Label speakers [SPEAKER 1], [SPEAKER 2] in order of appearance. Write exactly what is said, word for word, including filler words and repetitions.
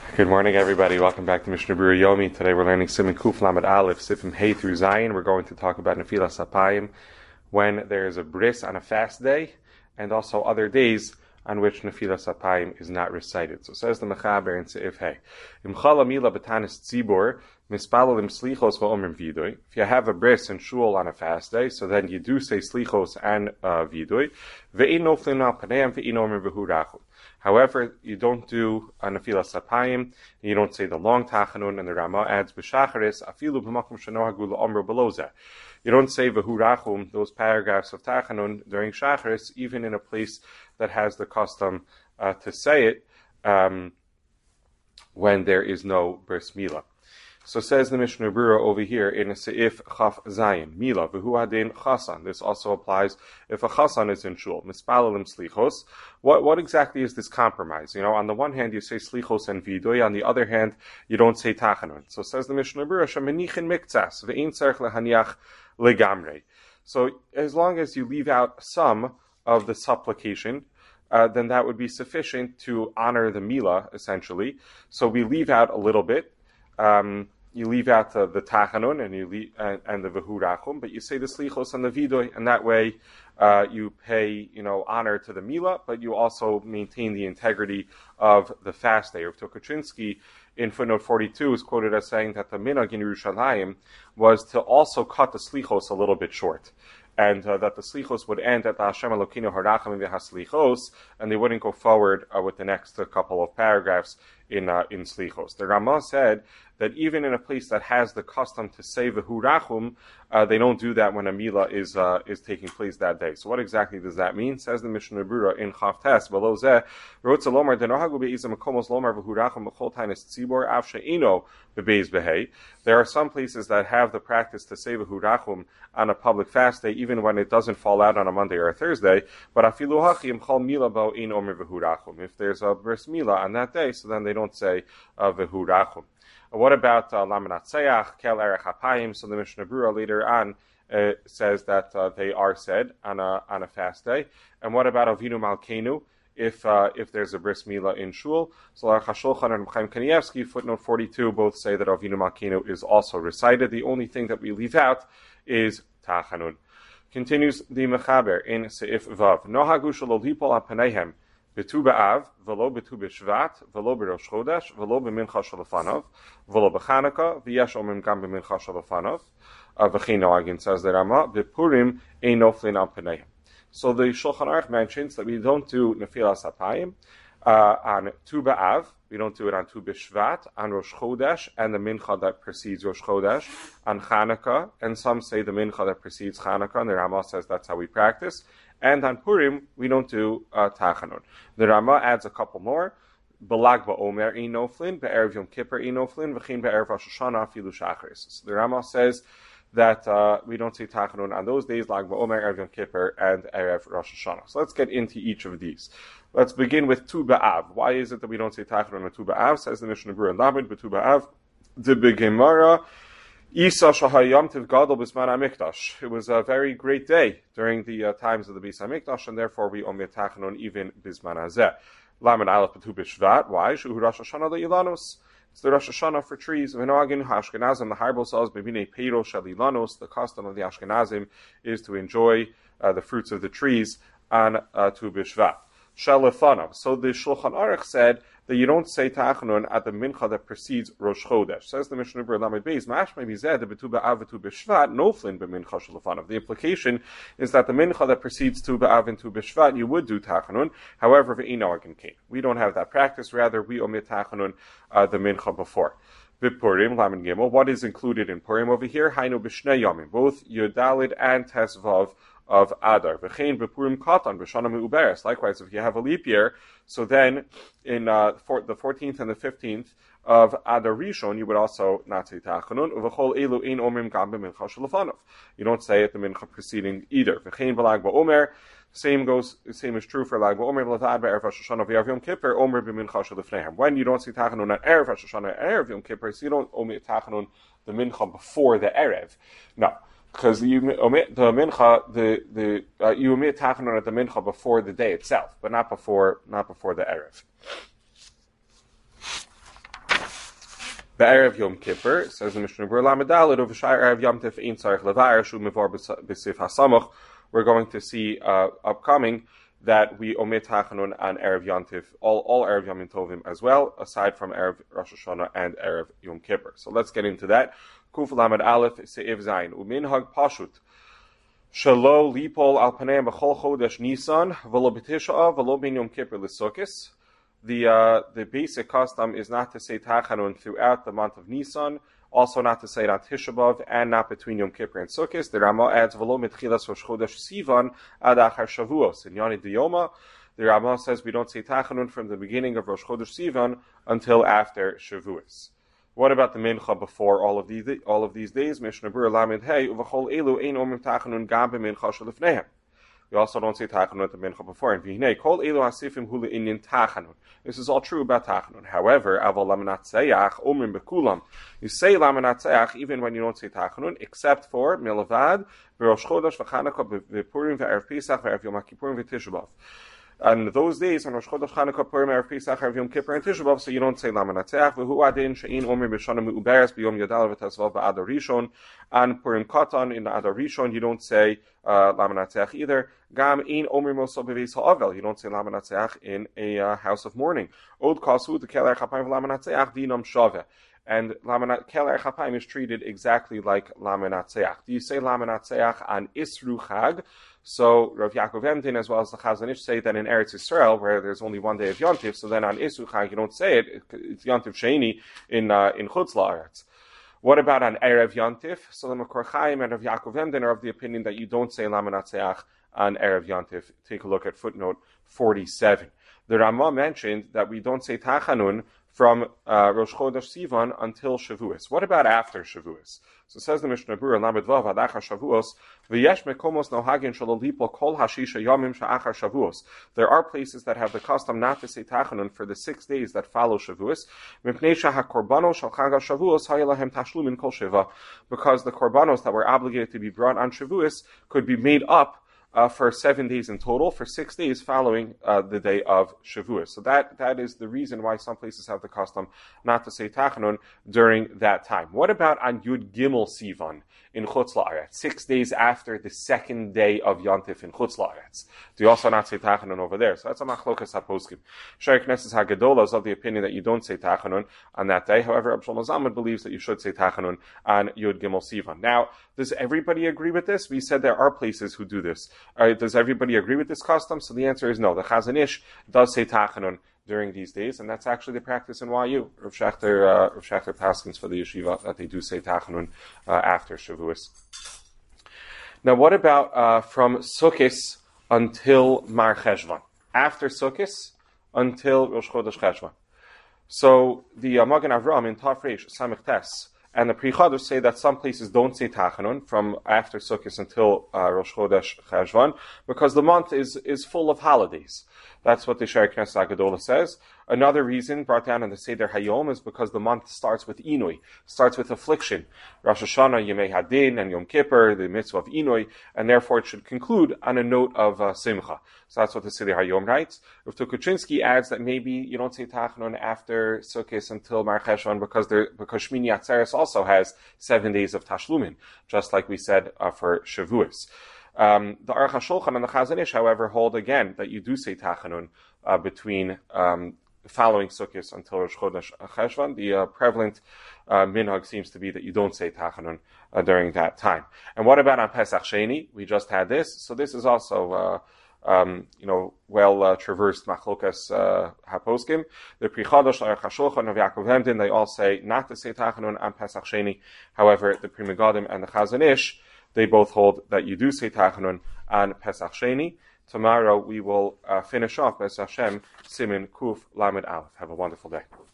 [SPEAKER 1] Good morning, everybody. Welcome back to Mishnah Berurah Yomi. Today we're learning Siman Kuf Lamed Aleph, Sifim Hey through Zayin. We're going to talk about Nefilas Apayim, when there is a bris on a fast day, and also other days on which Nefilas Apayim is not recited. So says the Mechaber in Seif Hey, Imchala Mila Batanis Tzibor, Mispalim Slichos V'Omrim Vidoy. If you have a bris and shul on a fast day, so then you do say Slichos and uh, Vidoy. Ve'in Noflin Al Paneim Ve'in Omrim V'Hurachum. However, you don't do a Nefilas Apayim, you don't say the long Tachanun, and the Rama adds B'Shacharis, Afilu B'Makom Shenohagu L'Omru Beloza. You don't say V'Hurachum, those paragraphs of Tachanun during Shacharis, even in a place that has the custom uh, to say it um, when there is no Bris Milah. So says the Mishnah Berurah over here in Seif Chaf Zayin, Mila, V'hu Hadin Chasan. This also applies if a Chasan is in shul. Mispalalim Slichos. What, what exactly is this compromise? You know, on the one hand you say Slichos and Vidoy, on the other hand you don't say Tachanun. So says the Mishnah Berurah, Shemenichin Miktsas, Ve'in Tzarech Lehaniach Legamrei. So as long as you leave out some of the supplication, uh, then that would be sufficient to honor the Mila, essentially. So we leave out a little bit. Um, You leave out the, the Tachanun and you leave, and, and the V'Hurachum, but you say the Slichos and the Vidoy, and that way uh, you pay, you know, honor to the Mila, but you also maintain the integrity of the fast day. Rav Tukachinsky in footnote forty-two is quoted as saying that the minhag in Yerushalayim was to also cut the Slichos a little bit short, and uh, that the Slichos would end at the Hashem Elokeinu Harachamim V'Haslichos, and they wouldn't go forward uh, with the next uh, couple of paragraphs in uh, in Slichos. The Ramah said that even in a place that has the custom to say V'Hurachum, uh, they don't do that when a Mila is uh, is taking place that day. So what exactly does that mean? Says the Mishnah Berurah in Chav Tes, below Zeh, Rotza Lomar Denohagu Be'izah Makomos Lomar V'Hurachum B'chol Tainis Tzibor Av She'ino Be'Beis Behei. There are some places that have the practice to say V'Hurachum on a public fast day, even when it doesn't fall out on a Monday or a Thursday. But Afilu Hachim Chol Mila Bo Ein Omer V'Hurachum. If there's a bris Mila on that day, so then they don't say uh, V'Hurachum. What about Lamanat Sayach, Kel Erech Hapayim? So the Mishnah Berurah later on uh, says that uh, they are said on a on a fast day. And what about Avinu Malkeinu if uh, if there's a bris milah in shul? So Aruch HaShulchan and Chaim Kanievsky, footnote forty-two, both say that Avinu Malkeinu is also recited. The only thing that we leave out is Tachanun. Continues the Mechaber in Seif Vav. Nohagu shelo lipol apaneihem B'tu b'av, v'lo b'tu b'shvat, v'lo b'rosh chodesh, v'lo b'mincha shalafanav, v'lo b'chanukah, v'yesh omim gam b'mincha shalafanav, v'chein noagin, says the Rama, b'purim ein noflin al p'neihem. So the Shulchan Aruch mentions that we don't do Nefilas Apayim uh, on Tu b'av, we don't do it on Tu b'shvat, on Rosh Chodesh, and the mincha that precedes Rosh Chodesh, on Chanukah, and some say the mincha that precedes Chanukah, and the Rama says that's how we practice. And on Purim, we don't do uh, Tachanun. The Rama adds a couple more. Belag ba'omer ein noflin, be'erev Yom Kippur ein noflin, v'chein be'erev Rosh Hashanah afilu shacharis. So the Rama says that uh, we don't say Tachanun on those days, Lag ba'omer, erev Yom Kippur, and erev Rosh Hashanah. So let's get into each of these. Let's begin with Tu b'av. Why is it that we don't say Tachanun on Tu b'av? Says the Mishnah Berurah, Lamed b'Tu b'av, de b'gemara, Isa Shahayam Tiv Gadol Bisman HaMikdash. It was a very great day during the uh, times of the Beis HaMikdash, and therefore we omit Tachanun even Bisman Hazeh. Lamed Aleph B'tu B'Shvat. Why? Shuhu Rosh Hashanah Le'ilanos. It's the Rosh Hashanah for trees. V'noagin Hashkenazim, the Harbol says, B'binei Peiro Shalilanos. The custom of the Ashkenazim is to enjoy uh, the fruits of the trees on uh, Tu B'Shvat. Shalafanav. So the Shulchan Aruch said that you don't say Tachanun at the mincha that precedes Rosh Chodesh. Says the Mishnah Berurah Lamed Beis, Mash maybe zed the B'tu b'av v'tu b'shvat noflin b'mincha shalafanav. The implication is that the mincha that precedes Tu b'av and Tu b'shvat you would do Tachanun. However, v'eino agin kain. We don't have that practice. Rather, we omit Tachanun uh, the mincha before. V'purim Lamed Gimel. What is included in Purim over here? Hainu b'shnei yomim. Both Yudalid and Tesvav of Adar. V'chein b'purim katan b'shana me'uberes. Likewise, if you have a leap year, so then in uh, for, the fourteenth and the fifteenth of Adar Rishon, you would also not say Tachanun. V'chol elu ein omrim gam b'mincha shalafanav. You don't say it the mincha preceding either. V'chein b'lag ba'omer. Same goes. Same is true for Lag ba'omer v'latad ba'erev Rosh Hashanah v'yarav Yom Kippur omer b'mincha shalafneihem. When you don't say Tachanun at erev Rosh Hashanah erev Yom Kippur, so you don't omit Tachanun the mincha before the erev. No. Because you omit the mincha, the the uh, you omit Tachanun at the mincha before the day itself, but not before not before the erev. Be'erev Yom Kippur, says the Mishnah Berurah Lamed Daled, of Shai Erev Yom Tif Ein Tzarich Levayer Shu Mevar B'Sif HaSamuch. We're going to see uh, upcoming that we omit Tachanun on Erev Yom Tif, all, all Erev Yom Tovim as well, aside from Erev Rosh Hashanah and Erev Yom Kippur. So let's get into that. Kuf Lamed Aleph Se'iv Zayin. Uminhag Pashut. Shalo Lipol Al Paneim B'chol Chodesh Nisan V'lo B'Tisha V'lo Bin Yom Kippur L'Sukkis. The uh, the basic custom is not to say Tachanun throughout the month of Nisan, also not to say it on Tisha B'Av, and not between Yom Kippur and Sukkot. The Rama adds V'lo mitchilas Rosh Chodesh Sivan ad achar Shavuos. In Yoni Diyoma, the Rama says we don't say Tachanun from the beginning of Rosh Chodesh Sivan until after Shavuos. What about the Mincha before all of these all of these days? Mishnah Berurah Lamed Hey Uvachol Elu Ein Omim Tachanun Gam BeMincha Shelifneihem. We also don't say Tachanun at the Mincha before. And V'hinei Kol Elu Hasifim Hula Inyan Tachanun. This is all true about Tachanun. However, Aval Lamanat Tzayach Omrim Bekulam. You say Lamanat Tzayach even when you don't say Tachanun, except for Milavad, V'Rosh Chodesh V'Chanukah V'Purim V'Erev Pesach V'Erev Yom HaKippurim V'Tisha B'Av. And those days, on Rosh Chodesh Chanukah, Purim, Erev Pesach, Erev Yom Kippur, and Tisha B'Av, so you don't say Lamanat Tzayach. V'Hu Adin She'in Omer B'Shana Me'uberes B'Yom Yadal V'Tesvav B'Adar Rishon. And Purim Katan in Adar Rishon, you don't say uh, Lamanat Tzayach either. Gam Ein Omer Moso B'Veis Ha'avel, you don't say Lamanat Tzayach in a uh, house of mourning. Od Kasu Tekel Erech HaPayim V'Lamanat Tzayach Dinam Shaveh. And Lamanat Kel Erech HaPayim is treated exactly like Lamanat Tzayach. Do you say Lamanat Tzayach on Isru Chag? So Rav Yaakov Emden as well as the Chazon Ish say that in Eretz Yisrael, where there's only one day of Yom Tif, so then on Isru Chag you don't say it. It's Yom Tif Sheini in uh, in Chutz La'aretz. What about on Erev Yom Tif? So the Makor Chaim and Rav Yaakov Emden are of the opinion that you don't say Lamanat Tzayach on Erev Yom Tif. Take a look at footnote forty-seven. The Ramah mentioned that we don't say Tachanun from uh, Rosh Chodesh Sivan until Shavuos. What about after Shavuos? So says the Mishnah Berurah Lamed Vav ad achar Shavuos v'yesh mekomos nohagin shelo lipol kol hashisha yomim she'achar Shavuos. There are places that have the custom not to say Tachanun for the six days that follow Shavuos. Mipnei shehakorbanos shel chag Shavuos haya lahem tashlumin kol shiva, because the korbanos that were obligated to be brought on Shavuos could be made up Uh, for seven days in total, for six days following uh, the day of Shavuos. So that that is the reason why some places have the custom not to say Tachanun during that time. What about on Yud Gimel Sivan in Chutz La'aretz, six days after the second day of Yontif in Chutz La'aretz? Do you also not say Tachanun over there? So that's a machlokas haposkim. Shari Knesset Hagadola is of the opinion that you don't say Tachanun on that day. However, Abshal Mazamad believes that you should say Tachanun on Yud Gimel Sivan. Now, does everybody agree with this? We said there are places who do this. Uh, does everybody agree with this custom? So the answer is no. The Chazon Ish does say Tachanun during these days, and that's actually the practice in Y U. Rav Shachter, uh, Rav Shachter Paskins for the yeshiva that they do say Tachanun uh, after Shavuos. Now, what about uh, from Sukkos until Mar Cheshvan? After Sukkos until Rosh Chodesh Cheshvan. So the uh, Magen Avraham in Tafresh Samech Tes and the Pri Chadus say that some places don't say Tachanun from after Sukkot until uh, Rosh Chodesh Cheshvan because the month is, is full of holidays. That's what the Shari Knesset Hagadola says. Another reason brought down in the Seder Hayom is because the month starts with Inui, starts with affliction. Rosh Hashanah, Yemei Hadin, and Yom Kippur, the mitzvah of Inui, and therefore it should conclude on a note of uh, Simcha. So that's what the Seder Hayom writes. Rav Tukuchinsky adds that maybe you don't say Tachanun after Sukkot until Mar Cheshvan because there, because Shmini Atzeres also has seven days of Tashlumin, just like we said uh, for Shavuos. Um, the Aruch HaShulchan and the Chazon Ish, however, hold again that you do say Tachanun uh, between um, following Sukkot until Rosh Chodesh Cheshvan. The uh, prevalent uh, minhag seems to be that you don't say Tachanun uh, during that time. And what about on Pesach Sheni? We just had this, so this is also uh, um, you know well uh, traversed machlokas uh, haposkim. The Pri Chadash, Aruch HaShulchan, of Yaakov Emden, they all say not to say Tachanun on Pesach Sheni. However, the Pri Megadim and the Chazon Ish, they both hold that you do say Tachanun on Pesach Sheni. Tomorrow we will uh, finish off, B'ez Hashem, Simin Kuf Lamed Aleph. Have a wonderful day.